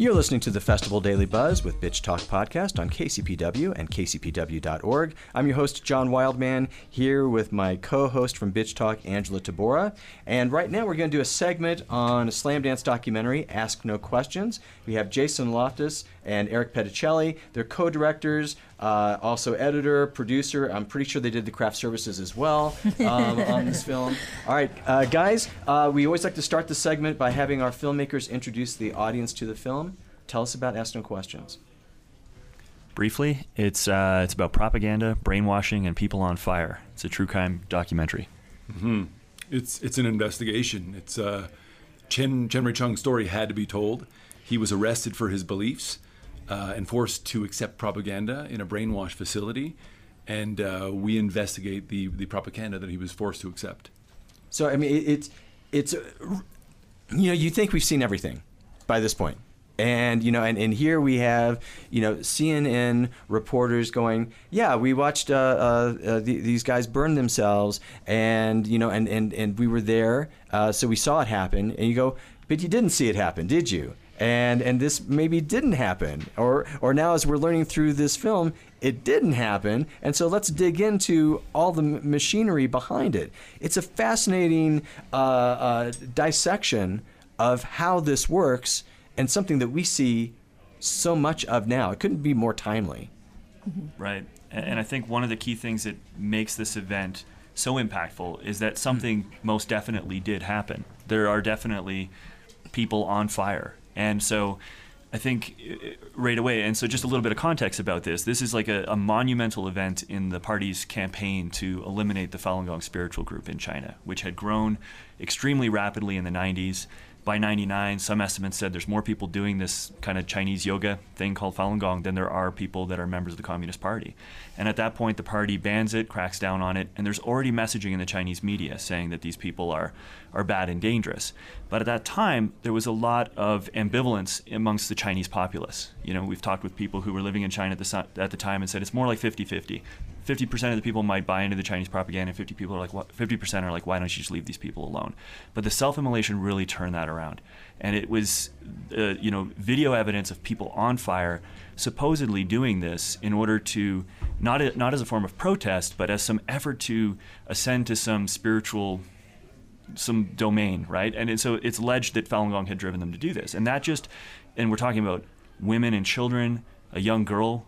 You're listening to the Festival Daily Buzz with Bitch Talk Podcast on KCPW and kcpw.org. I'm your host, John Wildman, here with my co-host from Bitch Talk, Angela Tabora. And right now we're going to do a segment on a slam dance documentary, Ask No Questions. We have Jason Loftus and Eric Petticelli. They're co-directors, also editor, producer. I'm pretty sure they did the craft services as well on this film. All right, guys, we always like to start the segment by having our filmmakers introduce the audience to the film. Tell us about Ask No Questions. Briefly, it's about propaganda, brainwashing, and people on fire. It's a true crime documentary. Mm-hmm. It's an investigation. It's Chen Rui-chung's story had to be told. He was arrested for his beliefs and forced to accept propaganda in a brainwash facility, and we investigate the propaganda that he was forced to accept. So, I mean, it's you think we've seen everything by this point. And, and here we have, CNN reporters going, yeah, we watched these guys burn themselves and, and we were there, so we saw it happen. And you go, but you didn't see it happen, did you? And this maybe didn't happen. Or now as we're learning through this film, it didn't happen. And so let's dig into all the machinery behind it. It's a fascinating dissection of how this works, and something that we see so much of now. It couldn't be more timely. Right. And I think one of the key things that makes this event so impactful is that something most definitely did happen. There are definitely people on fire. And so I think right away, and so just a little bit of context about this is like a monumental event in the party's campaign to eliminate the Falun Gong spiritual group in China, which had grown extremely rapidly in the 90s. By 99, some estimates said there's more people doing this kind of Chinese yoga thing called Falun Gong than there are people that are members of the Communist Party. And at that point, the party bans it, cracks down on it, and there's already messaging in the Chinese media saying that these people are bad and dangerous. But at that time, there was a lot of ambivalence amongst the Chinese populace. We've talked with people who were living in China at the time and said it's more like 50-50. 50% of the people might buy into the Chinese propaganda, and 50% are like, why don't you just leave these people alone? But the self-immolation really turned that around. And it was, video evidence of people on fire supposedly doing this in order to, not as a form of protest, but as some effort to ascend to some spiritual, some domain, right? And so it's alleged that Falun Gong had driven them to do this. And and we're talking about women and children, a young girl,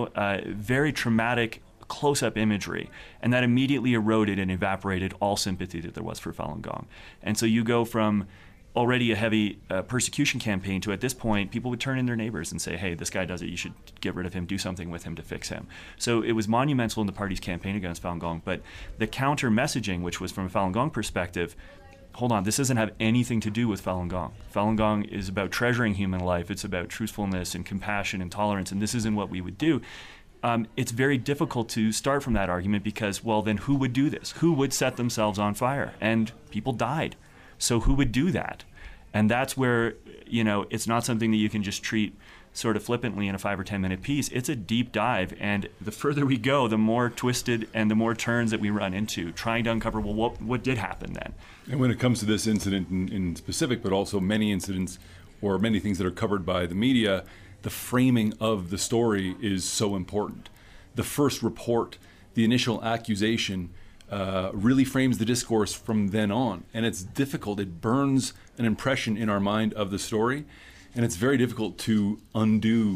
very traumatic, close-up imagery, and that immediately eroded and evaporated all sympathy that there was for Falun Gong. And so you go from already a heavy persecution campaign to, at this point, people would turn in their neighbors and say, hey, this guy does it, you should get rid of him, do something with him to fix him. So it was monumental in the party's campaign against Falun Gong, but the counter messaging, which was from a Falun Gong perspective, hold on, this doesn't have anything to do with Falun Gong. Falun Gong is about treasuring human life, it's about truthfulness and compassion and tolerance, and this isn't what we would do. It's very difficult to start from that argument because, well, then who would do this? Who would set themselves on fire? And people died. So who would do that? And that's where, it's not something that you can just treat sort of flippantly in a 5 or 10 minute piece. It's a deep dive. And the further we go, the more twisted and the more turns that we run into, trying to uncover, well, what did happen then? And when it comes to this incident in specific, but also many incidents or many things that are covered by the media, the framing of the story is so important. The first report, the initial accusation, really frames the discourse from then on. And it's difficult. It burns an impression in our mind of the story. And it's very difficult to undo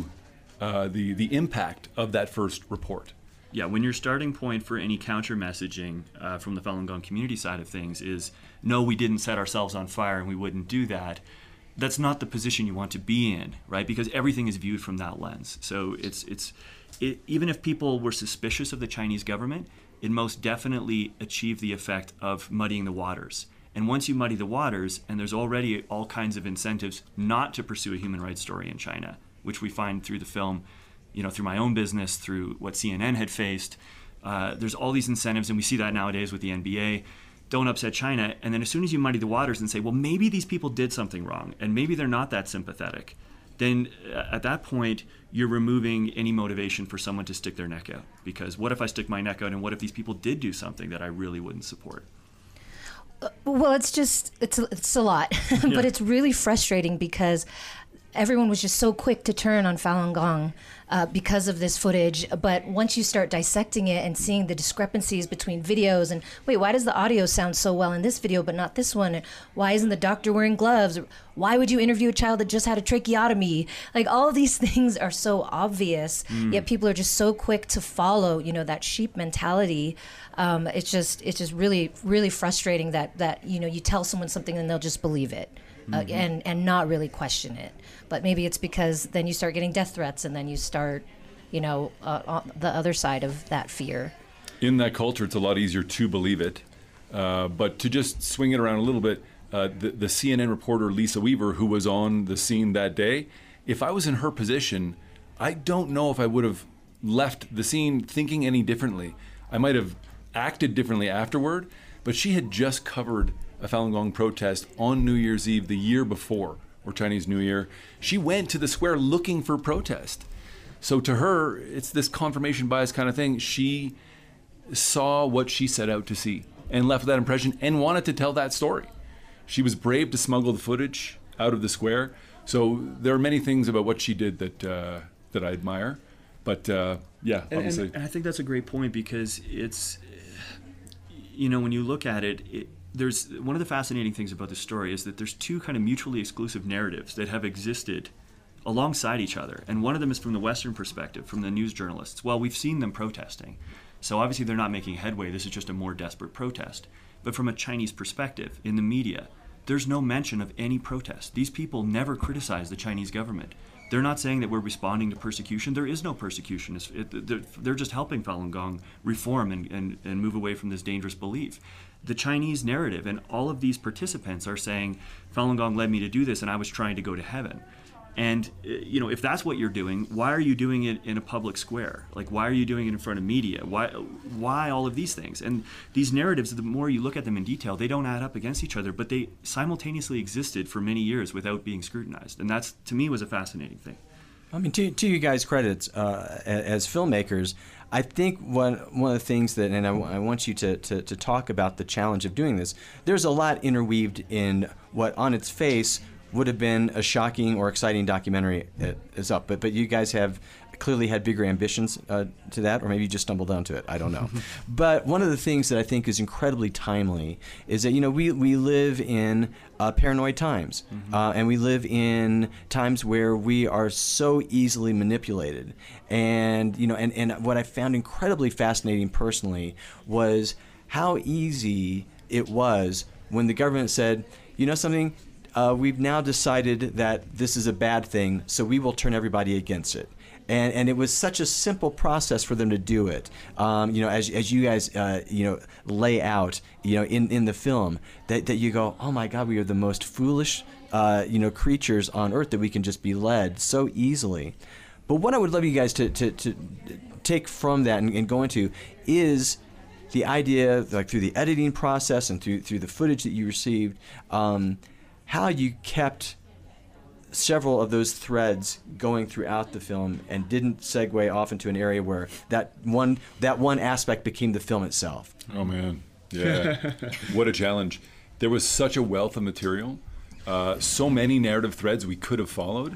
the impact of that first report. Yeah, when your starting point for any counter messaging from the Falun Gong community side of things is, no, we didn't set ourselves on fire and we wouldn't do that, that's not the position you want to be in, right? Because everything is viewed from that lens. So even if people were suspicious of the Chinese government, it most definitely achieved the effect of muddying the waters. And once you muddy the waters, and there's already all kinds of incentives not to pursue a human rights story in China, which we find through the film, through my own business, through what CNN had faced, there's all these incentives, and we see that nowadays with the NBA. Don't upset China. And then as soon as you muddy the waters and say, well, maybe these people did something wrong, and maybe they're not that sympathetic, then at that point, you're removing any motivation for someone to stick their neck out. Because what if I stick my neck out, and what if these people did do something that I really wouldn't support? Well, it's a lot, but it's really frustrating because everyone was just so quick to turn on Falun Gong because of this footage. But once you start dissecting it and seeing the discrepancies between videos and, wait, why does the audio sound so well in this video but not this one? Why isn't the doctor wearing gloves? Why would you interview a child that just had a tracheotomy? Like, all of these things are so obvious, yet people are just so quick to follow, that sheep mentality. It's just really, really frustrating that you tell someone something and they'll just believe it. And not really question it. But maybe it's because then you start getting death threats, and then you start, on the other side of that fear. In that culture, it's a lot easier to believe it. But to just swing it around a little bit, the CNN reporter Lisa Weaver, who was on the scene that day, if I was in her position, I don't know if I would have left the scene thinking any differently. I might have acted differently afterward, but she had just covered a Falun Gong protest on New Year's Eve the year before, or Chinese New Year. She went to the square looking for protest. So to her, it's this confirmation bias kind of thing. She saw what she set out to see and left with that impression and wanted to tell that story. She was brave to smuggle the footage out of the square. So there are many things about what she did that I admire. But yeah, obviously. And I think that's a great point, because it's, when you look at it, there's one of the fascinating things about this story is that there's two kind of mutually exclusive narratives that have existed alongside each other. And one of them is from the Western perspective, from the news journalists. Well, we've seen them protesting. So obviously they're not making headway. This is just a more desperate protest. But from a Chinese perspective, in the media, there's no mention of any protest. These people never criticize the Chinese government. They're not saying that we're responding to persecution. There is no persecution. They're just helping Falun Gong reform and move away from this dangerous belief. The Chinese narrative and all of these participants are saying, Falun Gong led me to do this and I was trying to go to heaven. And, if that's what you're doing, why are you doing it in a public square? Like, why are you doing it in front of media? Why all of these things? And these narratives, the more you look at them in detail, they don't add up against each other, but they simultaneously existed for many years without being scrutinized. And that's, to me, was a fascinating thing. I mean, to you guys' credits, as filmmakers, I think one of the things that, and I want you to talk about the challenge of doing this, there's a lot interweaved in what on its face would have been a shocking or exciting documentary is up. But you guys have clearly had bigger ambitions to that, or maybe you just stumbled onto it. I don't know. But one of the things that I think is incredibly timely is that, we live in paranoid times, and we live in times where we are so easily manipulated. And, and what I found incredibly fascinating personally was how easy it was when the government said, something, we've now decided that this is a bad thing, so we will turn everybody against it. And it was such a simple process for them to do it. As you guys, lay out, in the film, that you go, oh my God, we are the most foolish, creatures on earth, that we can just be led so easily. But what I would love you guys to take from that and go into is the idea, like through the editing process and through the footage that you received, how you kept several of those threads going throughout the film and didn't segue off into an area where that one aspect became the film itself. Oh man, yeah. What a challenge. There was such a wealth of material, so many narrative threads we could have followed.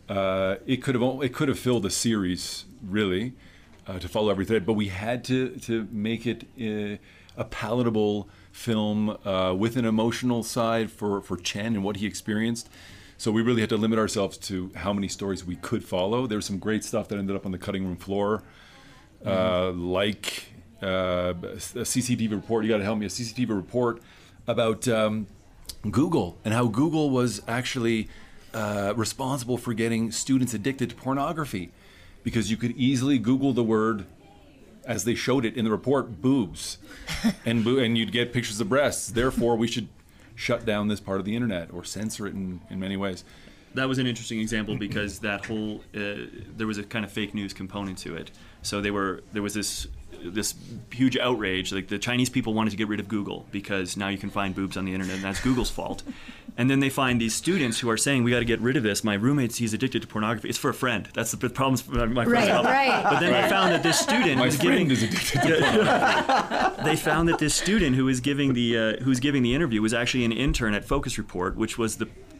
It could have filled a series, really, to follow every thread, but we had to make it a palatable film with an emotional side for Chen and what he experienced. So we really had to limit ourselves to how many stories we could follow. There was some great stuff that ended up on the cutting room floor, like a CCTV report. You got to help me. A CCTV report about Google and how Google was actually responsible for getting students addicted to pornography, because you could easily Google the word, as they showed it in the report, boobs, and you'd get pictures of breasts. Therefore, we should shut down this part of the internet or censor it in many ways. That was an interesting example, because that whole there was a kind of fake news component to it. So there was this huge outrage. Like, the Chinese people wanted to get rid of Google because now you can find boobs on the internet, and that's Google's fault. And then they find these students who are saying, we got to get rid of this. My roommate, he's addicted to pornography. It's for a friend. That's the problem. My friend. Right. But then they found that this student is addicted to pornography. They found that this student who was giving the interview was actually an intern at Focus Report, which was the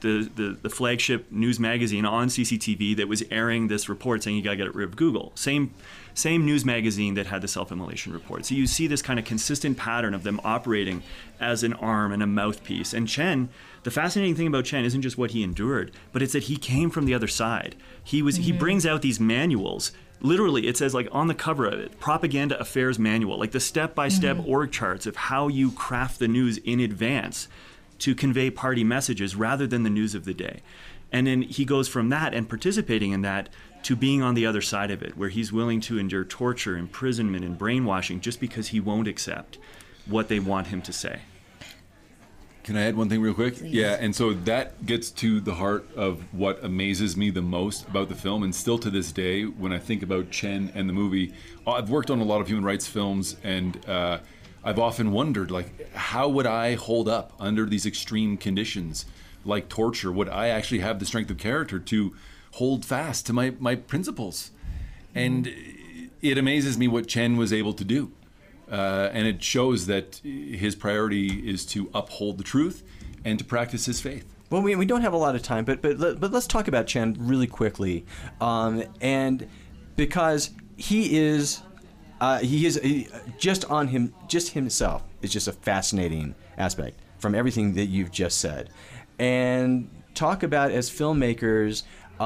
the flagship news magazine on CCTV that was airing this report saying you got to get rid of Google. Same news magazine that had the self-immolation report. So you see this kind of consistent pattern of them operating as an arm and a mouthpiece. And Chen, the fascinating thing about Chen isn't just what he endured, but it's that he came from the other side. He brings out these manuals. Literally, it says like on the cover of it, Propaganda Affairs Manual, like the step-by-step org charts of how you craft the news in advance to convey party messages rather than the news of the day. And then he goes from that and participating in that to being on the other side of it, where he's willing to endure torture, imprisonment, and brainwashing just because he won't accept what they want him to say. Can I add one thing real quick? Please. Yeah, and so that gets to the heart of what amazes me the most about the film, and still to this day, when I think about Chen and the movie, I've worked on a lot of human rights films, and I've often wondered, like, how would I hold up under these extreme conditions, like torture? Would I actually have the strength of character to hold fast to my principles? And it amazes me what Chen was able to do. And it shows that his priority is to uphold the truth and to practice his faith. Well, we don't have a lot of time, but let's talk about Chen really quickly, and because he is just himself is just a fascinating aspect from everything that you've just said, and talk about as filmmakers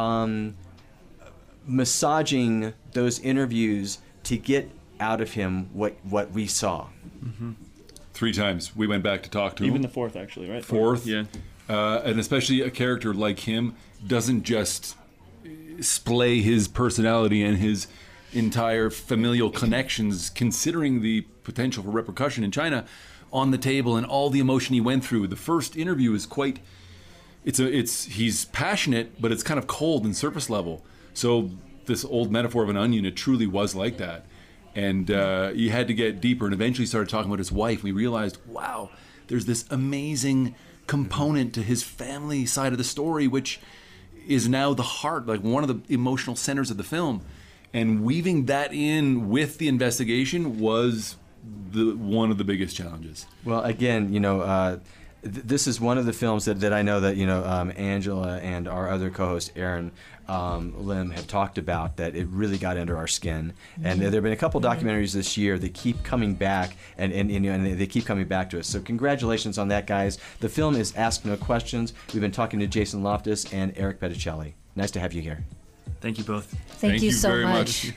massaging those interviews to get out of him what we saw. 3 times we went back to talk to him. Even the fourth, actually, right? Fourth. Yeah. And especially a character like him doesn't just splay his personality and his entire familial connections, considering the potential for repercussion in China, on the table and all the emotion he went through. The first interview is quite, he's passionate, but it's kind of cold and surface level. So this old metaphor of an onion, it truly was like that. And he had to get deeper, and eventually started talking about his wife. We realized, wow, there's this amazing component to his family side of the story, which is now the heart, like one of the emotional centers of the film. And weaving that in with the investigation was one of the biggest challenges. Well, again, this is one of the films that I know that Angela and our other co-host Aaron Lim have talked about, that it really got under our skin. And there have been a couple documentaries this year that keep coming back, and they keep coming back to us. So congratulations on that, guys. The film is Ask No Questions. We've been talking to Jason Loftus and Eric Petticelli. Nice to have you here. Thank you both. Thank you so very much.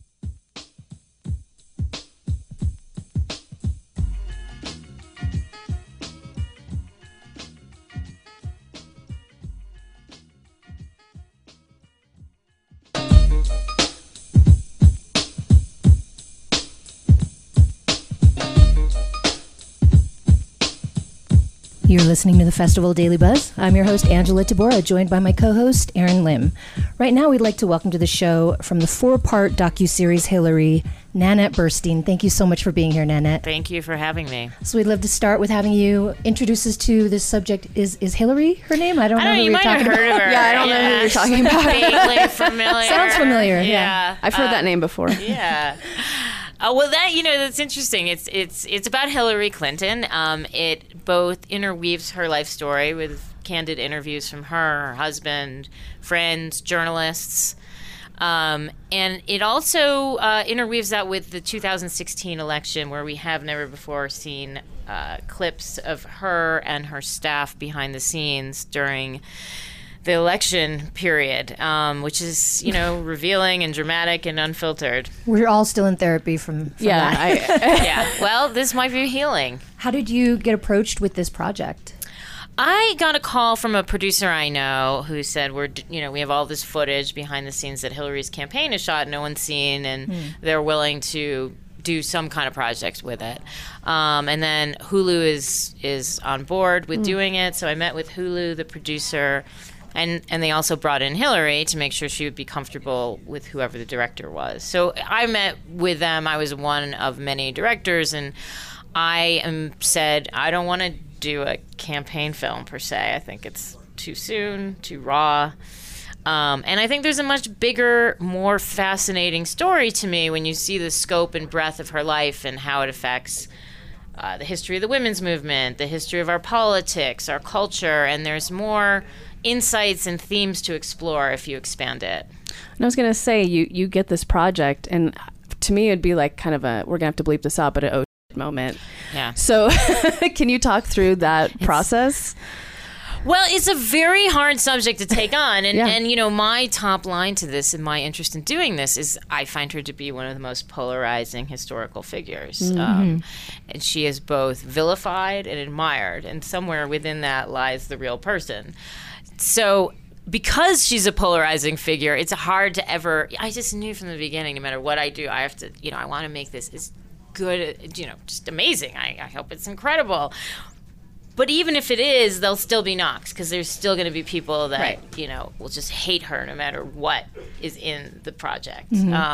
You're listening to the Festival Daily Buzz. I'm your host, Angela Tabora, joined by my co-host, Aaron Lim. Right now, we'd like to welcome to the show, from the 4-part docuseries Hillary, Nanette Burstein. Thank you so much for being here, Nanette. Thank you for having me. So we'd love to start with having you introduce us to this subject. Is Hillary her name? I don't know who you you're might have talking heard about. of her. Yeah, I don't know who you're talking about. Vaguely familiar. Sounds familiar, yeah. I've heard that name before. Yeah. Well, that's interesting. It's about Hillary Clinton. It both interweaves her life story with candid interviews from her husband, friends, journalists, and it also interweaves that with the 2016 election, where we have never before seen clips of her and her staff behind the scenes during the election period, which is, revealing and dramatic and unfiltered. We're all still in therapy from that. Yeah. Well, this might be healing. How did you get approached with this project? I got a call from a producer I know who said, we have all this footage behind the scenes that Hillary's campaign has shot, no one's seen, and they're willing to do some kind of project with it. And then Hulu is on board with doing it. So I met with Hulu, the producer, and they also brought in Hillary to make sure she would be comfortable with whoever the director was. So I met with them. I was one of many directors, and I said, I don't want to do a campaign film per se. I think it's too soon, too raw. And I think there's a much bigger, more fascinating story to me when you see the scope and breadth of her life and how it affects the history of the women's movement, the history of our politics, our culture, and there's more insights and themes to explore if you expand it. And I was going to say, you get this project, and to me, it'd be like kind of we're going to have to bleep this out, but an moment. Yeah. So can you talk through that process? Well, it's a very hard subject to take on. And, Yeah. and, you know, my top line to this and my interest in doing this is I find her to be one of the most polarizing historical figures. And she is both vilified and admired. And somewhere within that lies the real person. So because she's a polarizing figure, it's hard to ever, I just knew from the beginning, no matter what I do, I have to, you know, I want to make this as good, you know, just amazing. I hope it's incredible. But even if it is, there'll still be knocks because there's still going to be people that, you know, will just hate her no matter what is in the project.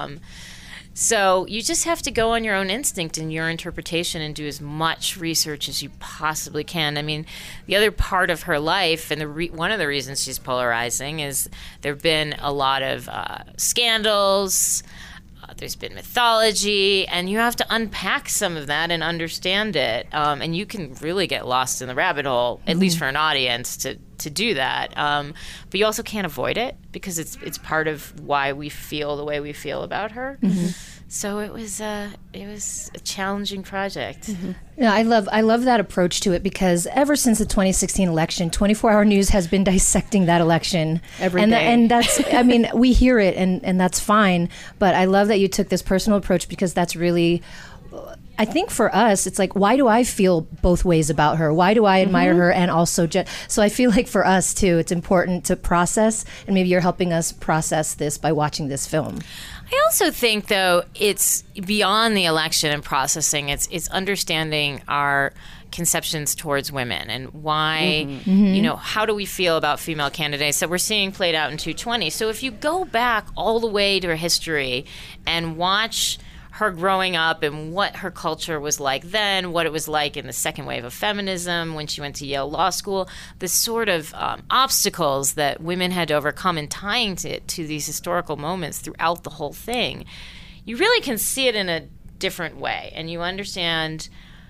So you just have to go on your own instinct and your interpretation and do as much research as you possibly can. I mean, the other part of her life, and one of the reasons she's polarizing, is there have been a lot of scandals. There's been mythology, and you have to unpack some of that and understand it. And you can really get lost in the rabbit hole, at least for an audience, to do that. But you also can't avoid it because it's part of why we feel the way we feel about her. So it was a challenging project. Yeah, I love that approach to it because ever since the 2016 election, 24-Hour News has been dissecting that election Every day. And that's, I mean, we hear it and that's fine. But I love that you took this personal approach because that's really, I think for us, it's like, why do I feel both ways about her? Why do I admire her and also so I feel like for us too, it's important to process, and maybe you're helping us process this by watching this film. I also think, though, it's beyond the election and processing. It's understanding our conceptions towards women and why, you know, how do we feel about female candidates that we're seeing played out in 220. So if you go back all the way to her history and watch her growing up and what her culture was like then, what it was like in the second wave of feminism when she went to Yale Law School, the sort of obstacles that women had to overcome in tying to these historical moments throughout the whole thing, you really can see it in a different way. And you understand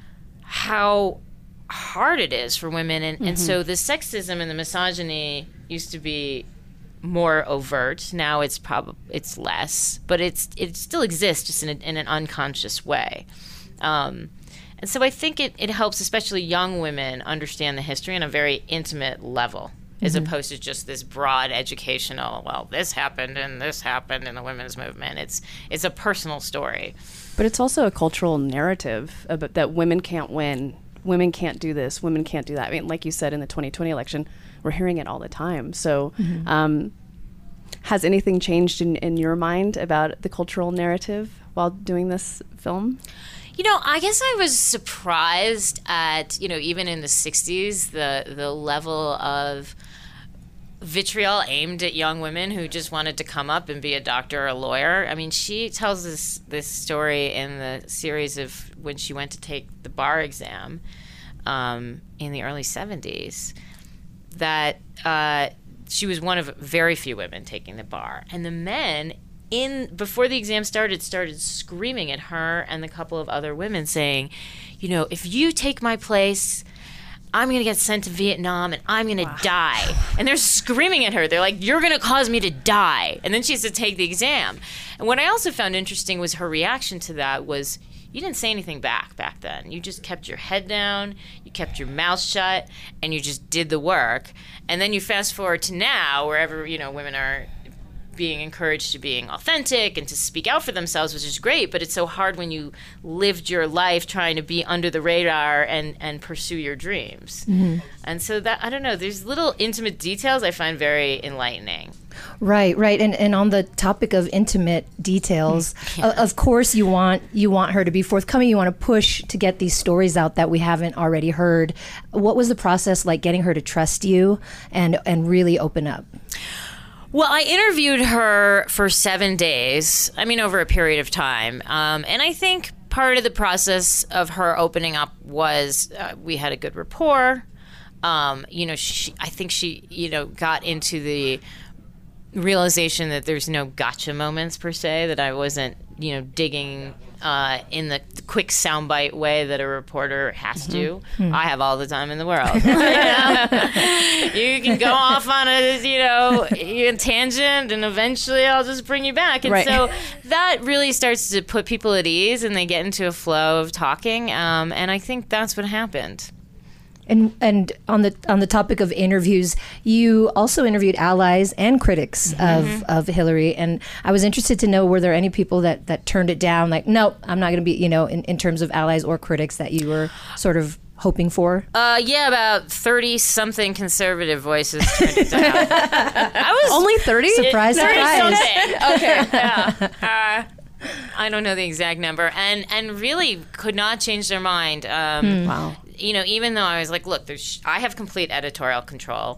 how hard it is for women. And so the sexism and the misogyny used to be more overt. Now it's less, but it still exists just in an unconscious way. And so I think it helps especially young women understand the history on a very intimate level, as opposed to just this broad educational, well, this happened in the women's movement. It's a personal story. But it's also a cultural narrative about that women can't win, women can't do this, women can't do that. I mean, like you said in the 2020 election, we're hearing it all the time. So has anything changed in your mind about the cultural narrative while doing this film? You know, I guess I was surprised at, you know, even in the 60s, the level of vitriol aimed at young women who just wanted to come up and be a doctor or a lawyer. I mean, she tells this story in the series of when she went to take the bar exam in the early 70s, that she was one of very few women taking the bar. And the men, before the exam started screaming at her and the couple of other women saying, you know, if you take my place, I'm going to get sent to Vietnam and I'm going to die. And they're screaming at her. They're like, you're going to cause me to die. And then she has to take the exam. And what I also found interesting was her reaction to that was, you didn't say anything back then. You just kept your head down, you kept your mouth shut, and you just did the work. And then you fast forward to now, wherever, you know, women are being encouraged to being authentic and to speak out for themselves, which is great, but it's so hard when you lived your life trying to be under the radar and pursue your dreams. And so that, I don't know, there's little intimate details I find very enlightening. Right. And on the topic of intimate details, of course you want her to be forthcoming. You want to push to get these stories out that we haven't already heard. What was the process like getting her to trust you and really open up? Well, I interviewed her for 7 days, over a period of time. And I think part of the process of her opening up was we had a good rapport. I think she got into the realization that there's no gotcha moments per se, that I wasn't, digging in the quick soundbite way that a reporter has to. I have all the time in the world. You can go off on a tangent, and eventually I'll just bring you back. And so that really starts to put people at ease, and they get into a flow of talking. And I think that's what happened. And on the topic of interviews, you also interviewed allies and critics of Hillary, and I was interested to know, were there any people that turned it down, like, no, I'm not going to be, in terms of allies or critics that you were sort of hoping for? Yeah, about 30-something conservative voices turned it down. I was only 30? Surprise, surprise. Okay, yeah. I don't know the exact number, and really could not change their mind. Wow. Even though I was like, look, I have complete editorial control.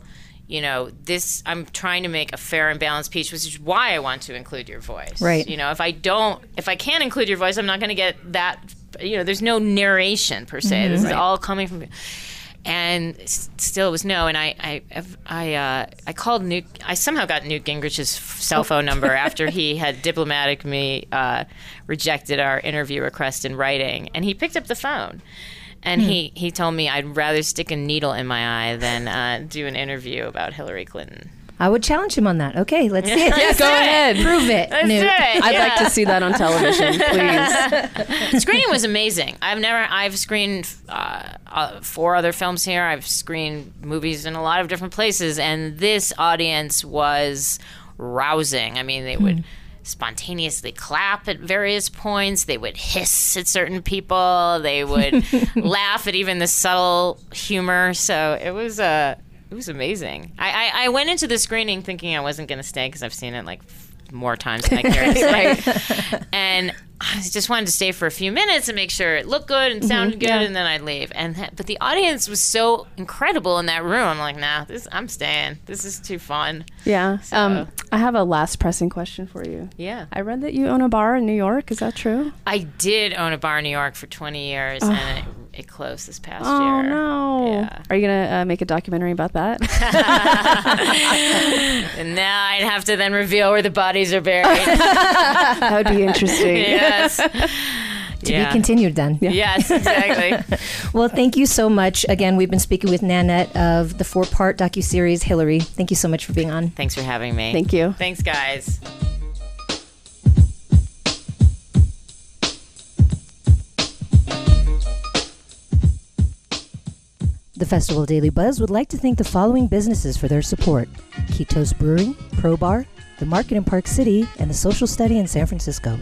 I'm trying to make a fair and balanced piece, which is why I want to include your voice. Right. If I can't include your voice, I'm not going to get that. There's no narration per se. This is all coming from. And still it was no. And I called Newt. I somehow got Newt Gingrich's cell phone number after he had diplomatically rejected our interview request in writing, and he picked up the phone. And he told me I'd rather stick a needle in my eye than do an interview about Hillary Clinton. I would challenge him on that. Okay, let's see it. Go ahead. Prove it. Let's do it. I'd like to see that on television, please. The screening was amazing. I've screened 4 other films here. I've screened movies in a lot of different places, and this audience was rousing. I mean, they would spontaneously clap at various points. They would hiss at certain people. They would laugh at even the subtle humor. So it was amazing. I went into the screening thinking I wasn't going to stay because I've seen it like more times than I care to say. And I just wanted to stay for a few minutes and make sure it looked good and sounded good, and then I'd leave. But the audience was so incredible in that room. I'm like, nah, I'm staying. This is too fun. Yeah. So, I have a last pressing question for you. Yeah. I read that you own a bar in New York. Is that true? I did own a bar in New York for 20 years, and it closed this past year. Oh, no. Yeah. Are you going to make a documentary about that? And now I'd have to then reveal where the bodies are buried. That would be interesting. Yes. To be continued then. Yeah. Yes, exactly. Well, thank you so much. Again, we've been speaking with Nanette of the 4-part docuseries Hillary. Thank you so much for being on. Thanks for having me. Thank you. Thanks, guys. The Festival Daily Buzz would like to thank the following businesses for their support: Ketos Brewing, Pro Bar, The Market in Park City, and the Social Study in San Francisco.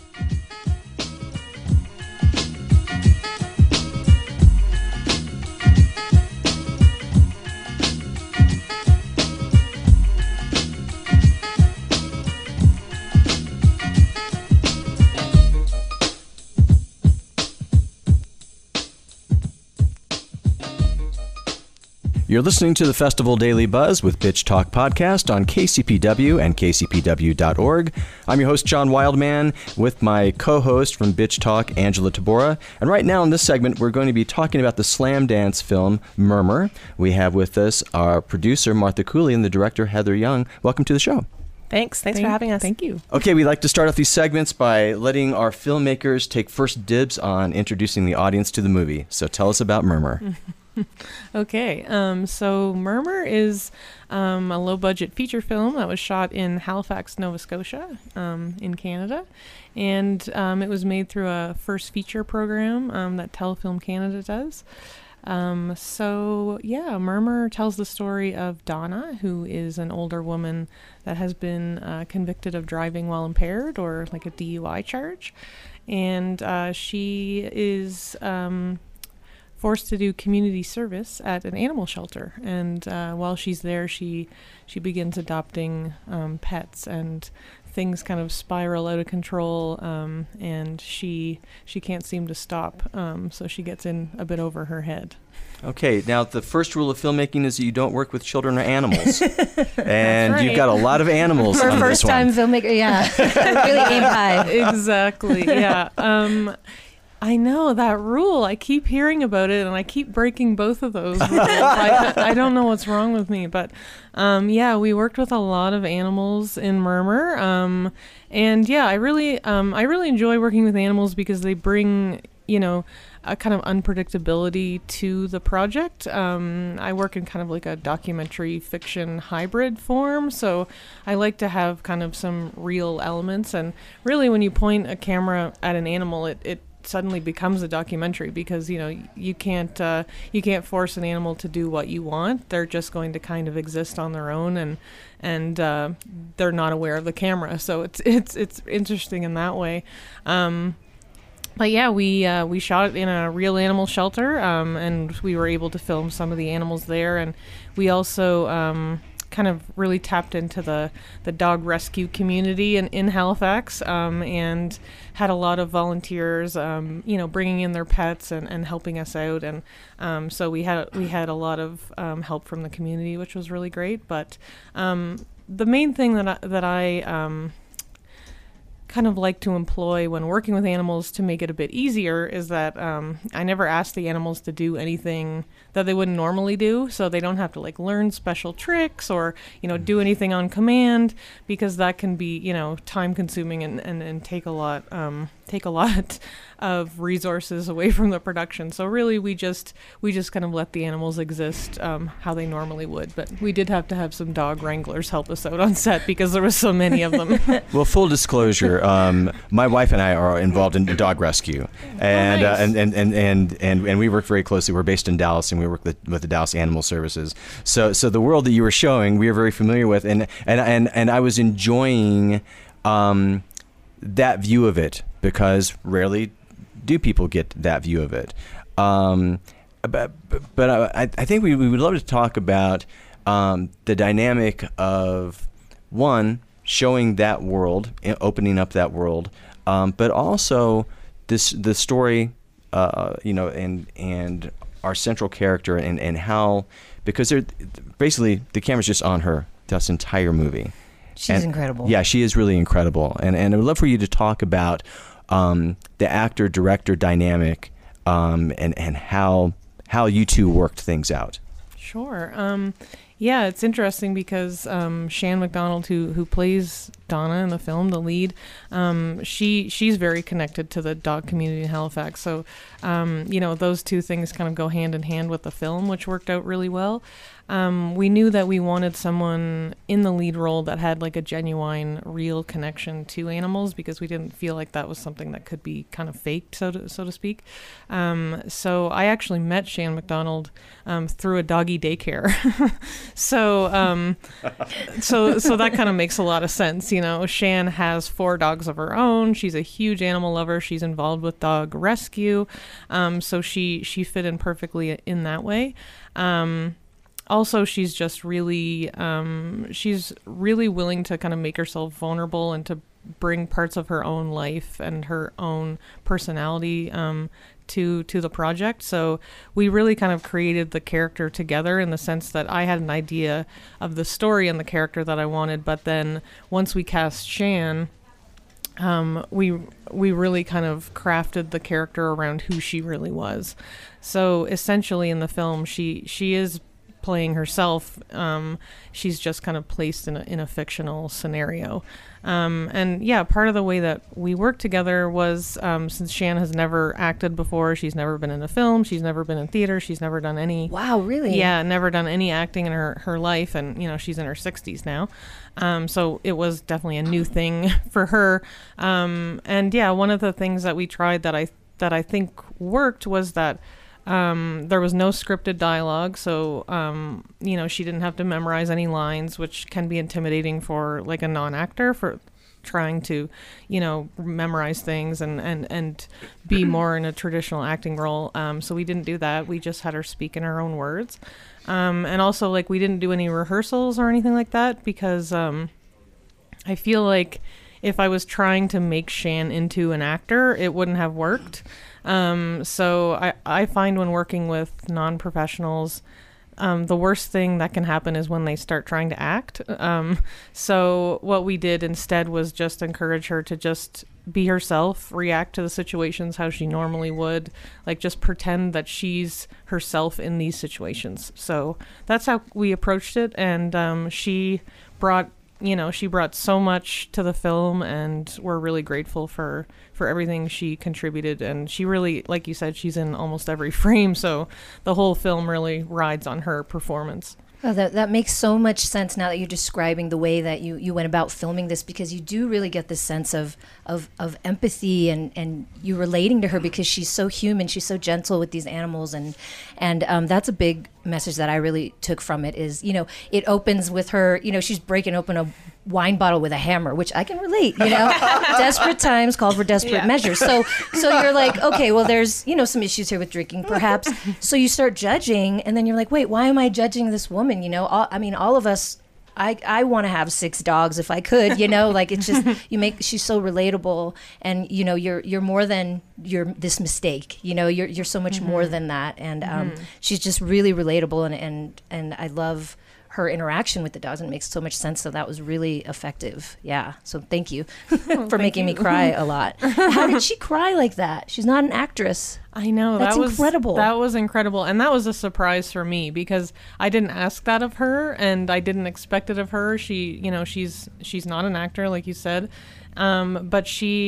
You're listening to the Festival Daily Buzz with Bitch Talk Podcast on KCPW and kcpw.org. I'm your host, John Wildman, with my co-host from Bitch Talk, Angela Tabora. And right now in this segment, we're going to be talking about the slam dance film, Murmur. We have with us our producer, Martha Cooley, and the director, Heather Young. Welcome to the show. Thanks for having us. Thank you. Okay, we like to start off these segments by letting our filmmakers take first dibs on introducing the audience to the movie. So tell us about Murmur. Okay, so Murmur is a low-budget feature film that was shot in Halifax, Nova Scotia, in Canada, and it was made through a first feature program that Telefilm Canada does. Murmur tells the story of Donna, who is an older woman that has been convicted of driving while impaired, or like a DUI charge, and she is forced to do community service at an animal shelter, and while she's there, she begins adopting pets, and things kind of spiral out of control, and she can't seem to stop, so she gets in a bit over her head. Okay, now the first rule of filmmaking is that you don't work with children or animals, and right. you've got a lot of animals For a on this one. first-time filmmaker, yeah. Really aim high. Exactly, yeah. I know that rule. I keep hearing about it, and I keep breaking both of those rules. I don't know what's wrong with me, but yeah, we worked with a lot of animals in Murmur, and yeah, I really enjoy working with animals because they bring, a kind of unpredictability to the project. I work in kind of like a documentary fiction hybrid form, so I like to have kind of some real elements. And really, when you point a camera at an animal, it suddenly becomes a documentary because you can't force an animal to do what you want. They're just going to kind of exist on their own, and they're not aware of the camera. So it's interesting in that way. But yeah, we shot it in a real animal shelter, and we were able to film some of the animals there. And we also kind of really tapped into the dog rescue community in Halifax, and had a lot of volunteers, bringing in their pets and helping us out. And so we had a lot of help from the community, which was really great. But the main thing that I kind of like to employ when working with animals to make it a bit easier is that I never ask the animals to do anything that they wouldn't normally do, so they don't have to learn special tricks or do anything on command, because that can be time consuming and take a lot of resources away from the production. So really we just kind of let the animals exist how they normally would. But we did have to have some dog wranglers help us out on set because there was so many of them. Well, full disclosure, my wife and I are involved in dog rescue, and nice. and we work very closely. We're based in Dallas, and we work with the Dallas Animal Services. So the world that you were showing, we are very familiar with, and I was enjoying that view of it, because rarely do people get that view of it. But I think we would love to talk about the dynamic of, one, showing that world, opening up that world, but also the story, and our central character, and how, because they're basically the camera's just on her this entire movie. She's incredible. Yeah, she is really incredible, and I would love for you to talk about the actor-director dynamic, and how you two worked things out. Sure. Yeah, it's interesting because Shan McDonald, who plays Donna in the film, the lead, she's very connected to the dog community in Halifax. So, those two things kind of go hand in hand with the film, which worked out really well. We knew that we wanted someone in the lead role that had a genuine, real connection to animals, because we didn't feel like that was something that could be kind of faked, so to speak. So I actually met Shan McDonald through a doggy daycare. So that kind of makes a lot of sense. Shan has 4 dogs of her own. She's a huge animal lover. She's involved with dog rescue. So she fit in perfectly in that way. Also, she's just really, she's really willing to kind of make herself vulnerable and to bring parts of her own life and her own personality to the project. So we really kind of created the character together, in the sense that I had an idea of the story and the character that I wanted, but then once we cast Shan, we really kind of crafted the character around who she really was. So essentially in the film, she is playing herself. She's just kind of placed in a fictional scenario. And yeah, part of the way that we worked together was, since Shan has never acted before, she's never been in a film, she's never been in theater, she's never done any... Wow, really? Yeah, never done any acting in her life, and she's in her 60s now. So it was definitely a new thing for her. And yeah, one of the things that we tried that I think worked was that there was no scripted dialogue, so she didn't have to memorize any lines, which can be intimidating for a non-actor, for trying to memorize things and be more in a traditional acting role. So we didn't do that. We just had her speak in her own words, and also we didn't do any rehearsals or anything like that, because I feel like if I was trying to make Shan into an actor, it wouldn't have worked. So I find when working with non-professionals, the worst thing that can happen is when they start trying to act. So what we did instead was just encourage her to just be herself, react to the situations how she normally would, like just pretend that she's herself in these situations. So that's how we approached it, and she brought so much to the film, and we're really grateful for everything she contributed. And she really, like you said, she's in almost every frame, so the whole film really rides on her performance. Oh, that makes so much sense now that you're describing the way that you went about filming this, because you do really get this sense of empathy and you relating to her because she's so human, she's so gentle with these animals, and that's a big message that I really took from it is, it opens with her, she's breaking open a wine bottle with a hammer, which I can relate, desperate times call for desperate measures. So you're like, okay, well, there's, some issues here with drinking perhaps. So you start judging, and then you're like, wait, why am I judging this woman? All of us, I want to have 6 dogs if I could, like it's just, she's so relatable, and you're more than this mistake, you're so much more than that. And she's just really relatable, and I love her interaction with the dogs, and it makes so much sense. So that was really effective. Yeah. So thank you for making me cry a lot. How did she cry like that? She's not an actress. I know. That's incredible. That was incredible. And that was a surprise for me because I didn't ask that of her, and I didn't expect it of her. She, she's not an actor, like you said. But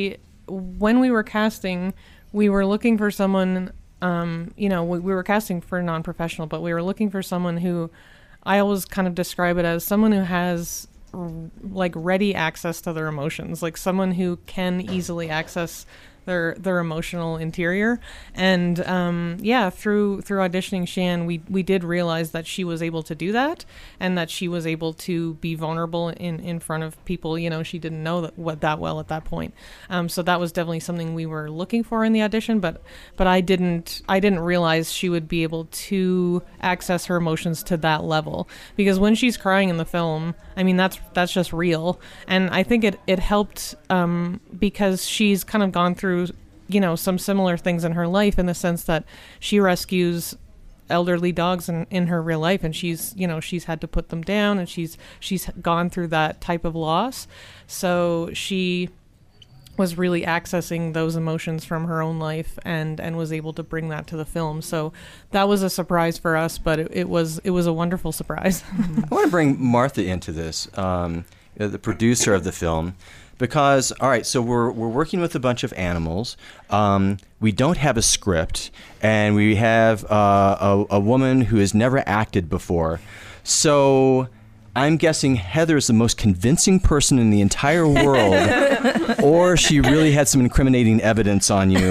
when we were casting, we were looking for someone, we were casting for a non-professional, but we were looking for someone who, I always kind of describe it as someone who has like ready access to their emotions, like someone who can easily access their emotional interior. And through auditioning Shan, we did realize that she was able to do that, and that she was able to be vulnerable in front of people. She didn't know that well at that point. So that was definitely something we were looking for in the audition, but I didn't realize she would be able to access her emotions to that level, because when she's crying in the film, I mean, that's just real. And I think it helped because she's kind of gone through some similar things in her life, in the sense that she rescues elderly dogs in her real life, and she's had to put them down, and she's gone through that type of loss. So she was really accessing those emotions from her own life, and was able to bring that to the film. So that was a surprise for us, but it was a wonderful surprise. I want to bring Martha into this, the producer of the film. Because, all right, so we're working with a bunch of animals. We don't have a script, and we have a woman who has never acted before. So I'm guessing Heather is the most convincing person in the entire world, or she really had some incriminating evidence on you.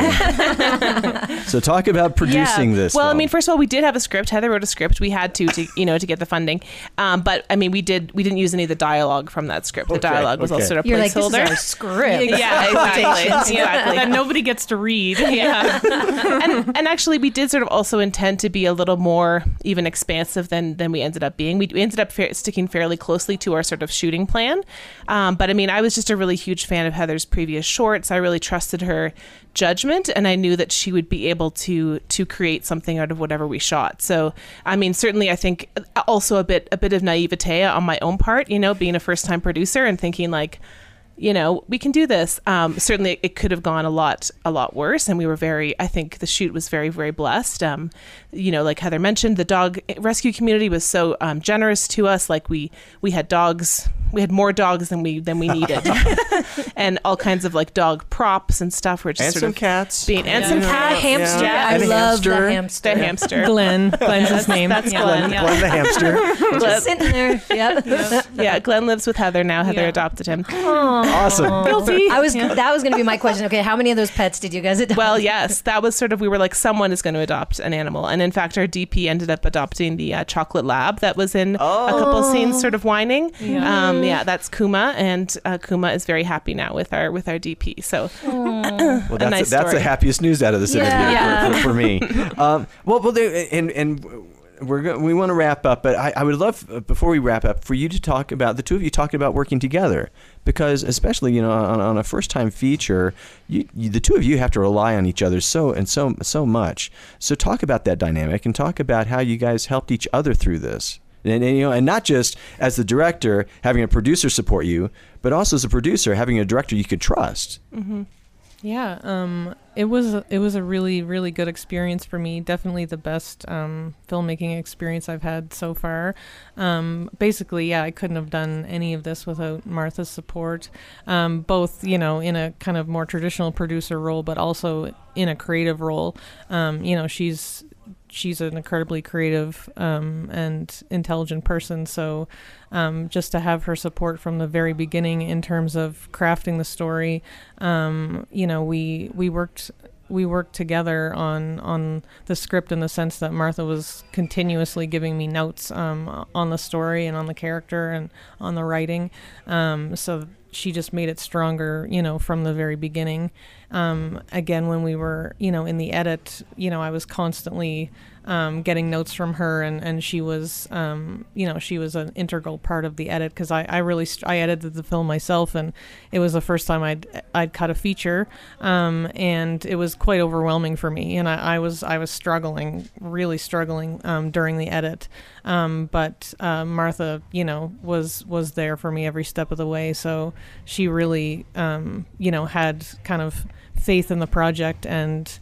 So talk about producing this. Well, film. I mean, first of all, we did have a script. Heather wrote a script. We had to get the funding. But I mean, we didn't use any of the dialogue from that script. The dialogue was all sort of placeholder. You're like, this is our script. Yeah, exactly. That nobody gets to read. Yeah. and actually, we did sort of also intend to be a little more even expansive than we ended up being. We ended up sticking fairly closely to our sort of shooting plan. But I mean, I was just a really huge fan of Heather's previous shorts. I really trusted her judgment, and I knew that she would be able to create something out of whatever we shot. So I mean, certainly I think also a bit of naivete on my own part, being a first time producer and thinking like, we can do this. Certainly it could have gone a lot worse, and we were I think the shoot was very, very blessed. Like Heather mentioned, the dog rescue community was so generous to us. Like we had dogs, we had more dogs than we needed, and all kinds of like dog props and stuff. We're just and sort some of cats, and some cat hamster. Yeah. I And a love hamster. the hamster. The hamster. Glenn's his name. That's Glenn. Yeah. Glenn the hamster. Just sitting there. Yep. Yeah, Glenn lives with Heather now. Heather adopted him. Awesome. Guilty. That was going to be my question. Okay, how many of those pets did you guys adopt? Well, yes, that was sort of, we were like, someone is going to adopt an animal. And in fact, our DP ended up adopting the chocolate lab that was in a couple scenes sort of whining. Yeah, that's Kuma, and Kuma is very happy now with our DP. So Well, that's nice the happiest news out of this interview for me. We want to wrap up, but I would love, before we wrap up, for you to talk about, the two of you talking about working together, because especially on a first-time feature, the two of you have to rely on each other so much. So talk about that dynamic and talk about how you guys helped each other through this. And not just as the director having a producer support you, but also as a producer having a director you could trust. Mm-hmm. Yeah, it was a really, really good experience for me. Definitely the best filmmaking experience I've had so far. Basically, yeah, I couldn't have done any of this without Martha's support, both, in a kind of more traditional producer role, but also in a creative role. She's an incredibly creative and intelligent person. So just to have her support from the very beginning in terms of crafting the story, we worked together on the script in the sense that Martha was continuously giving me notes on the story and on the character and on the writing. So she just made it stronger, from the very beginning. Again, when we were, in the edit, I was constantly getting notes from her, and she was, she was an integral part of the edit, because I edited the film myself, and it was the first time I'd cut a feature, and it was quite overwhelming for me, and I was really struggling during the edit, but Martha, was there for me every step of the way, so she really, had kind of faith in the project and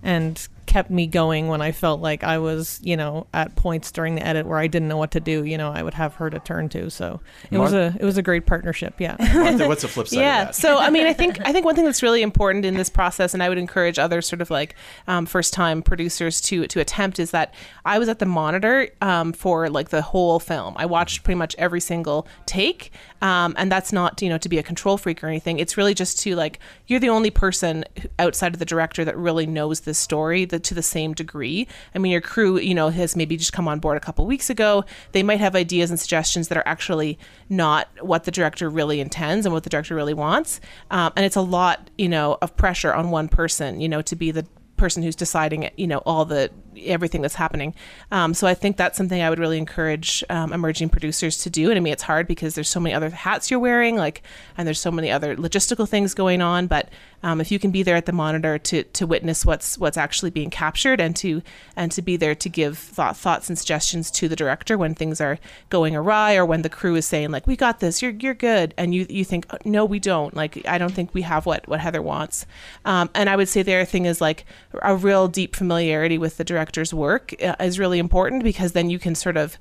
kept me going when I felt like I was, at points during the edit where I didn't know what to do. I would have her to turn to. So it was a great partnership. Yeah. Martha, what's the flip side of that? So I think one thing that's really important in this process, and I would encourage other sort of like first time producers to attempt, is that I was at the monitor for like the whole film. I watched pretty much every single take, and that's not to be a control freak or anything. It's really just to like, you're the only person outside of the director that really knows this story to the same degree. I mean, your crew, has maybe just come on board a couple weeks ago. They might have ideas and suggestions that are actually not what the director really intends and what the director really wants. And it's a lot, of pressure on one person, to be the person who's deciding, everything that's happening. So I think that's something I would really encourage emerging producers to do. And I mean, it's hard because there's so many other hats you're wearing, and there's so many other logistical things going on. But if you can be there at the monitor to witness what's actually being captured, and to be there to give thoughts and suggestions to the director when things are going awry, or when the crew is saying like, we got this, you're good, and you think, oh, no, we don't. Like, I don't think we have what Heather wants. And I would say the other thing is like a real deep familiarity with the director's work is really important, because then you can sort of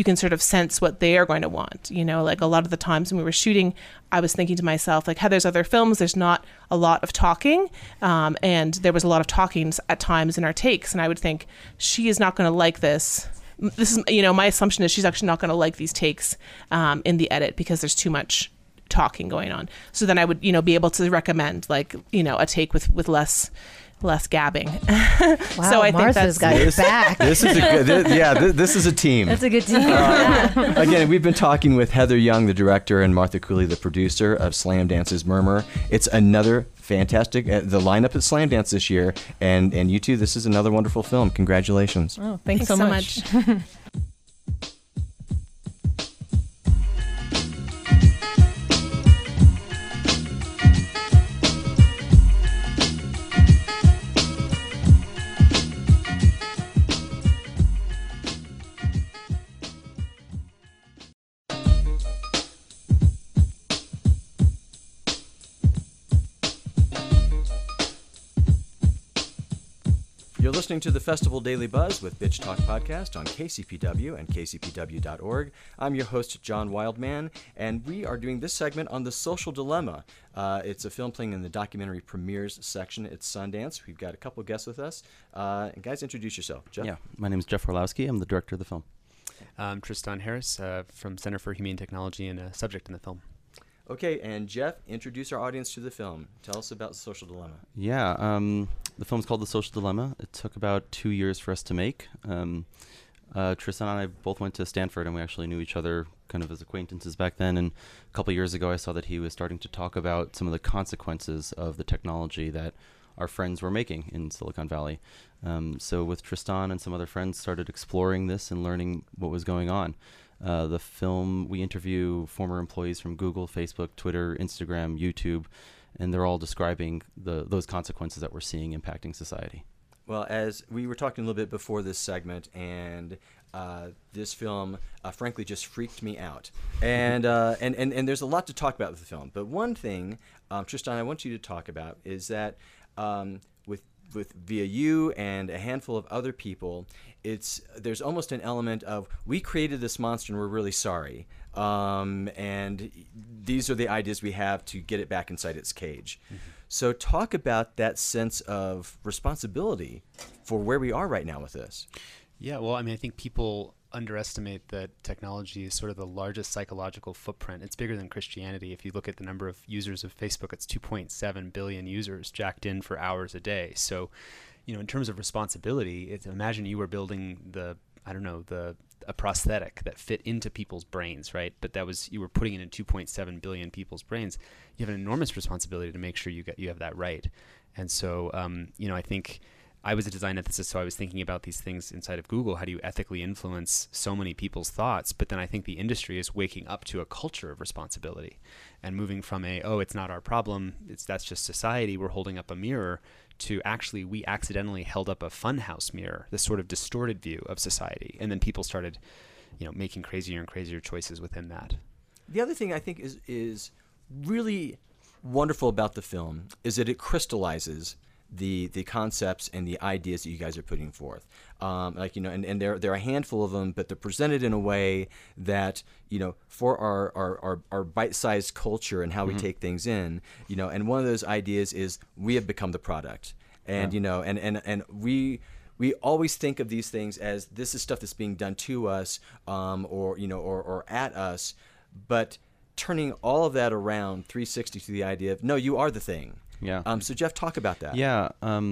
sense what they are going to want. Like a lot of the times when we were shooting, I was thinking to myself, like, Heather's other films, there's not a lot of talking, and there was a lot of talking at times in our takes, and I would think, she is not going to like this. This is, my assumption is she's actually not going to like these takes in the edit, because there's too much talking going on. So then I would, be able to recommend like, a take with less gabbing. Wow, so I Martha's think got your back. This is a good. This is a team. That's a good team. Again, we've been talking with Heather Young, the director, and Martha Cooley, the producer of Slamdance's Murmur. It's another fantastic. The lineup at Slamdance this year, and you two. This is another wonderful film. Congratulations. Oh, thanks so much. You're listening to the Festival Daily Buzz with Bitch Talk Podcast on KCPW and kcpw.org. I'm your host, John Wildman, and we are doing this segment on The Social Dilemma. It's a film playing in the documentary premieres section at Sundance. We've got a couple guests with us. And guys, introduce yourself. Jeff? Yeah, my name is Jeff Orlowski. I'm the director of the film. I'm Tristan Harris from Center for Humane Technology and a subject in the film. Okay, and Jeff, introduce our audience to the film. Tell us about The Social Dilemma. Yeah, the film's called The Social Dilemma. It took about 2 years for us to make. Tristan and I both went to Stanford, and we actually knew each other kind of as acquaintances back then. And a couple of years ago, I saw that he was starting to talk about some of the consequences of the technology that our friends were making in Silicon Valley. So with Tristan and some other friends, started exploring this and learning what was going on. The film, we interview former employees from Google, Facebook, Twitter, Instagram, YouTube, and they're all describing those consequences that we're seeing impacting society. Well, as we were talking a little bit before this segment, and this film, frankly, just freaked me out. And there's a lot to talk about with the film. But one thing, Tristan, I want you to talk about is that with via you and a handful of other people, there's almost an element of, we created this monster and we're really sorry. And these are the ideas we have to get it back inside its cage. Mm-hmm. So talk about that sense of responsibility for where we are right now with this. Yeah, well, I mean, I think people underestimate that technology is sort of the largest psychological footprint. It's bigger than Christianity. If you look at the number of users of Facebook, it's 2.7 billion users jacked in for hours a day. So, in terms of responsibility, imagine you were building a prosthetic that fit into people's brains, right? But you were putting it in 2.7 billion people's brains. You have an enormous responsibility to make sure you have that right. And so, I think I was a design ethicist, so I was thinking about these things inside of Google. How do you ethically influence so many people's thoughts? But then I think the industry is waking up to a culture of responsibility and moving from it's not our problem, that's just society, we're holding up a mirror, to actually we accidentally held up a funhouse mirror, this sort of distorted view of society. And then people started, making crazier and crazier choices within that. The other thing I think is really wonderful about the film is that it crystallizes the concepts and the ideas that you guys are putting forth, and there are a handful of them, but they're presented in a way that for our bite-sized culture and how we take things in, and one of those ideas is we have become the product, and and we always think of these things as this is stuff that's being done to us, or at us, but turning all of that around 360 to the idea of no, you are the thing. Yeah. So Jeff, talk about that. Yeah.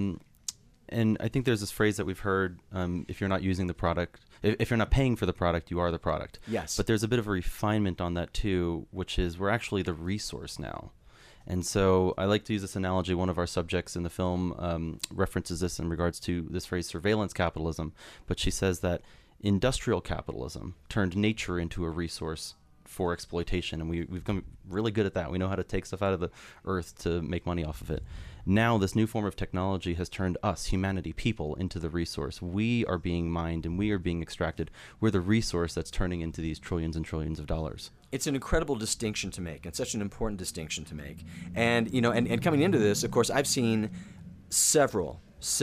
And I think there's this phrase that we've heard: if you're not using the product, if you're not paying for the product, you are the product. Yes. But there's a bit of a refinement on that too, which is we're actually the resource now. And so I like to use this analogy. One of our subjects in the film references this in regards to this phrase, surveillance capitalism. But she says that industrial capitalism turned nature into a resource for exploitation, and we've become really good at that. We know how to take stuff out of the earth to make money off of it. Now this new form of technology has turned us, humanity, people, into the resource. We are being mined and we are being extracted. We're the resource that's turning into these trillions and trillions of dollars. It's an incredible distinction to make, and such an important distinction to make. And and coming into this, of course, I've seen several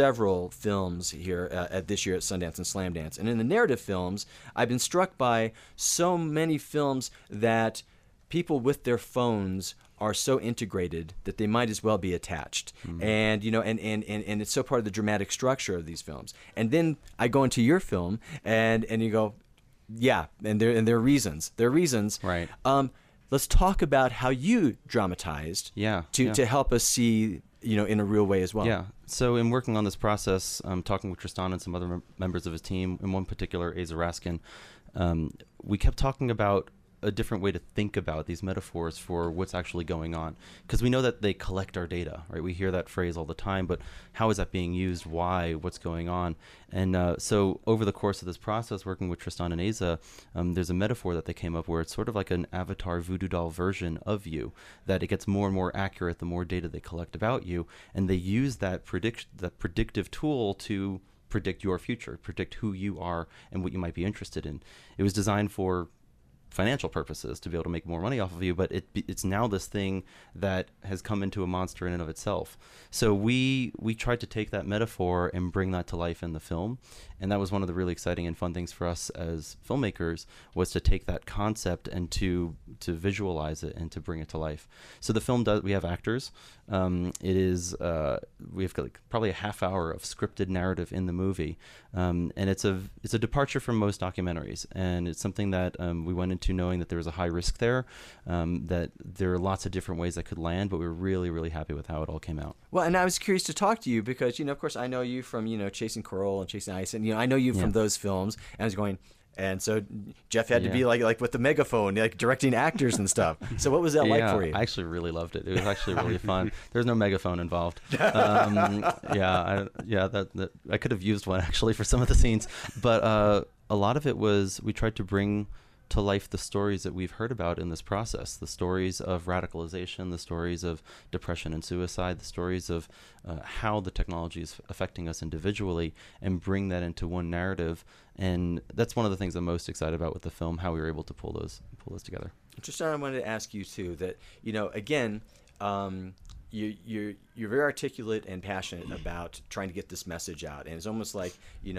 films here this year at Sundance and Slamdance. And in the narrative films, I've been struck by so many films that people with their phones are so integrated that they might as well be attached. Mm-hmm. And and it's so part of the dramatic structure of these films. And then I go into your film and you go, yeah, and there are reasons. There are reasons. Right. Let's talk about how you dramatized to help us see in a real way as well. Yeah. So in working on this process, talking with Tristan and some other members of his team, in one particular, Aza Raskin, we kept talking about a different way to think about these metaphors for what's actually going on. Because we know that they collect our data, right? We hear that phrase all the time, but how is that being used? Why? What's going on? And so over the course of this process, working with Tristan and Aza, there's a metaphor that they came up where it's sort of like an avatar voodoo doll version of you, that it gets more and more accurate the more data they collect about you. And they use that predictive tool to predict your future, predict who you are and what you might be interested in. It was designed for financial purposes to be able to make more money off of you, but it's now this thing that has come into a monster in and of itself. So we tried to take that metaphor and bring that to life in the film, and that was one of the really exciting and fun things for us as filmmakers, was to take that concept and to visualize it and to bring it to life. So the film we have actors. We have probably a half hour of scripted narrative in the movie, and it's a departure from most documentaries, and it's something that we went into knowing that there was a high risk there, that there are lots of different ways that could land, but we were really, really happy with how it all came out. Well, and I was curious to talk to you because, of course, I know you from, Chasing Coral and Chasing Ice, and, I know you from those films, and I was going, and so Jeff had to be like with the megaphone, like directing actors and stuff. So what was that like for you? I actually really loved it. It was actually really fun. There's no megaphone involved. I could have used one actually for some of the scenes, but a lot of it was we tried to bring to life the stories that we've heard about in this process, the stories of radicalization, the stories of depression and suicide, the stories of how the technology is affecting us individually, and bring that into one narrative. And that's one of the things I'm most excited about with the film, how we were able to pull those together. Tristan, I wanted to ask you too that, again, you're very articulate and passionate about trying to get this message out, and it's almost like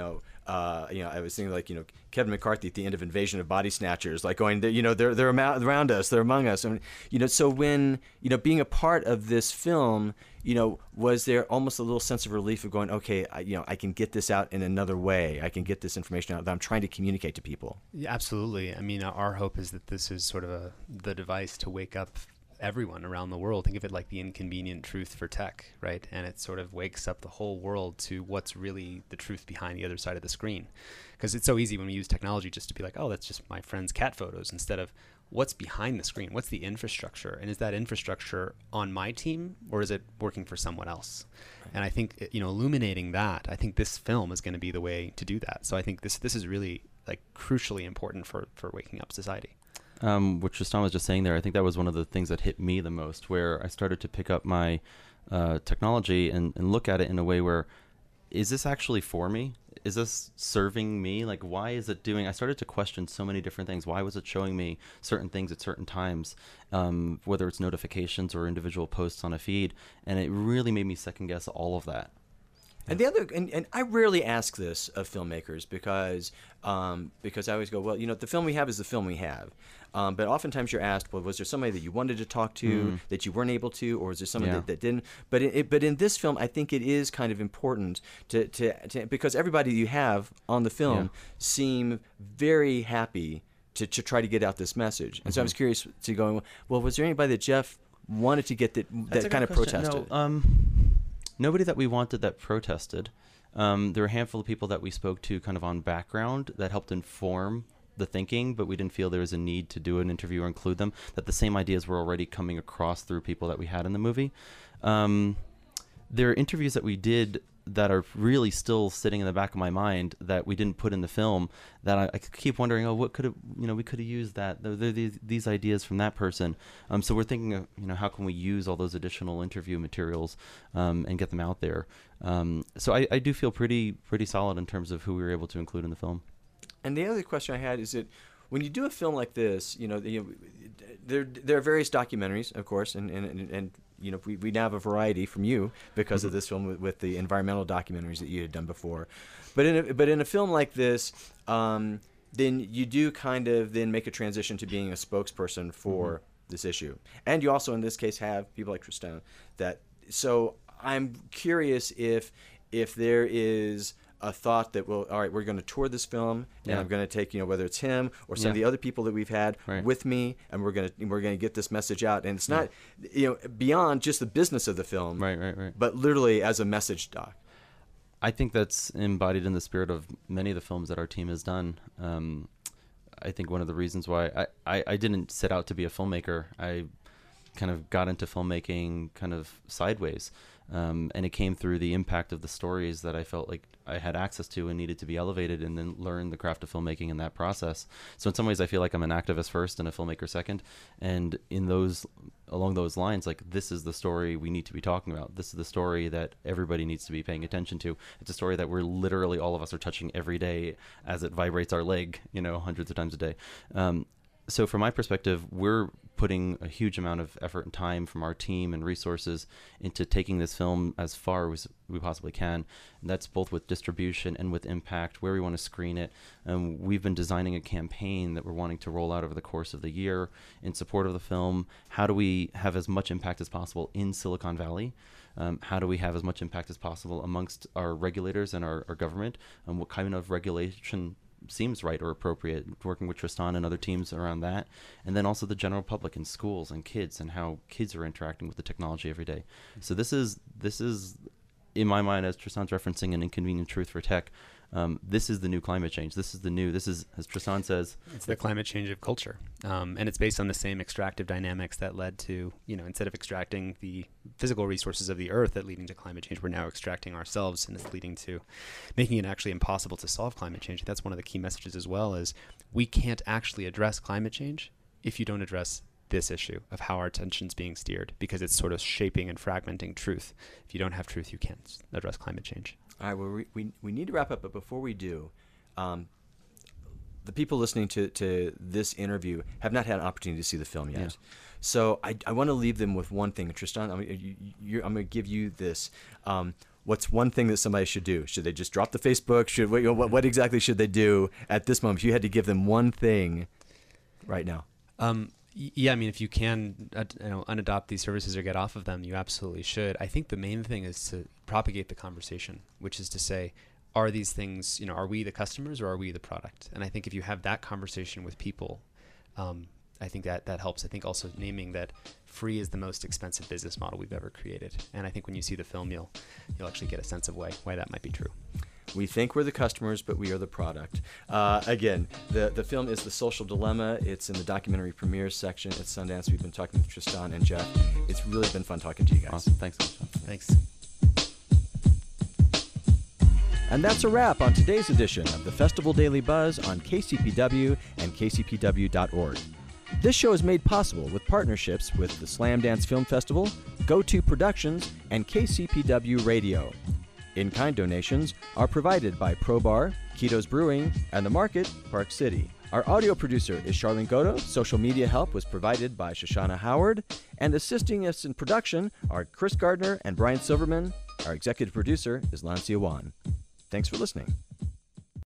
I was thinking like Kevin McCarthy at the end of Invasion of Body Snatchers, like going they're around us, they're among us, and so when being a part of this film, was there almost a little sense of relief of going, okay, I can get this out in another way, I can get this information out that I'm trying to communicate to people? Yeah, absolutely. I mean, our hope is that this is sort of the device to wake up everyone around the world. Think of it like the inconvenient truth for tech, right? And it sort of wakes up the whole world to what's really the truth behind the other side of the screen. Because it's so easy when we use technology just to be like, oh, that's just my friend's cat photos, instead of what's behind the screen, what's the infrastructure, and is that infrastructure on my team or is it working for someone else? Right. And I think illuminating that, I think this film is going to be the way to do that. So I think this is really like crucially important for waking up society. What Tristan was just saying there, I think that was one of the things that hit me the most, where I started to pick up my technology and look at it in a way where, is this actually for me? Is this serving me? Like, why is it doing? I started to question so many different things. Why was it showing me certain things at certain times, whether it's notifications or individual posts on a feed? And it really made me second guess all of that. And the other, and I rarely ask this of filmmakers because I always go, well, the film we have is the film we have. But oftentimes you're asked, well, was there somebody that you wanted to talk to that you weren't able to, or is there someone that didn't? But in this film, I think it is kind of important to because everybody you have on the film seem very happy to try to get out this message. And so I was curious to go, well, was there anybody that Jeff wanted to get that kind of protested? No, nobody that we wanted that protested. There were a handful of people that we spoke to kind of on background that helped inform the thinking, but we didn't feel there was a need to do an interview or include them, that the same ideas were already coming across through people that we had in the movie. There are interviews that we did that are really still sitting in the back of my mind that we didn't put in the film, that I keep wondering, what could have, we could have used that. There are these ideas from that person. So we're thinking of, how can we use all those additional interview materials and get them out there. So I do feel pretty solid in terms of who we were able to include in the film. And the other question I had is that when you do a film like this, there are various documentaries, of course, and we now have a variety from you because of this film with the environmental documentaries that you had done before. But in a film like this, then you do kind of then make a transition to being a spokesperson for this issue. And you also, in this case, have people like Tristan. So I'm curious if there is a thought that, well, all right, we're going to tour this film, and I'm going to take, whether it's him or some of the other people that we've had with me, and we're going to get this message out. And it's not, beyond just the business of the film, right, but literally as a message doc. I think that's embodied in the spirit of many of the films that our team has done. I think one of the reasons why I didn't set out to be a filmmaker, I kind of got into filmmaking kind of sideways. And it came through the impact of the stories that I felt like I had access to and needed to be elevated, and then learn the craft of filmmaking in that process. So in some ways I feel like I'm an activist first and a filmmaker second. And along those lines, like, this is the story we need to be talking about. This is the story that everybody needs to be paying attention to. It's a story that we're literally, all of us are touching every day as it vibrates our leg, hundreds of times a day. So from my perspective, we're putting a huge amount of effort and time from our team and resources into taking this film as far as we possibly can. And that's both with distribution and with impact, where we want to screen it. We've been designing a campaign that we're wanting to roll out over the course of the year in support of the film. How do we have as much impact as possible in Silicon Valley? How do we have as much impact as possible amongst our regulators and our government? And what kind of regulation seems right or appropriate, working with Tristan and other teams around that. And then also the general public in schools and kids, and how kids are interacting with the technology every day. So this is in my mind, as Tristan's referencing, an inconvenient truth for tech. This is the new climate change. This is, as Tristan says, it's the climate change of culture. And it's based on the same extractive dynamics that led to, instead of extracting the physical resources of the earth that leading to climate change, we're now extracting ourselves, and it's leading to making it actually impossible to solve climate change. That's one of the key messages as well, is we can't actually address climate change if you don't address this issue of how our attention's being steered, because it's sort of shaping and fragmenting truth. If you don't have truth, you can't address climate change. All right, well, we need to wrap up, but before we do, the people listening to this interview have not had an opportunity to see the film yet. Yeah. So I want to leave them with one thing. Tristan, I'm going to give you this. What's one thing that somebody should do? Should they just drop the Facebook? What exactly should they do at this moment? If you had to give them one thing right now. Yeah, I mean, if you can unadopt these services or get off of them, you absolutely should. I think the main thing is to propagate the conversation, which is to say, are these things, are we the customers or are we the product? And I think if you have that conversation with people, I think that helps. I think also naming that free is the most expensive business model we've ever created. And I think when you see the film, you'll actually get a sense of why that might be true. We think we're the customers, but we are the product. Again, the film is The Social Dilemma. It's in the documentary premieres section at Sundance. We've been talking with Tristan and Jeff. It's really been fun talking to you guys. Awesome. Thanks. Thanks. And that's a wrap on today's edition of the Festival Daily Buzz on KCPW and kcpw.org. This show is made possible with partnerships with the Slamdance Film Festival, GoTo Productions, and KCPW Radio. In-kind donations are provided by Probar, Keto's Brewing, and The Market, Park City. Our audio producer is Charlene Goto. Social media help was provided by Shoshana Howard. And assisting us in production are Chris Gardner and Brian Silverman. Our executive producer is Lancia Wan. Thanks for listening.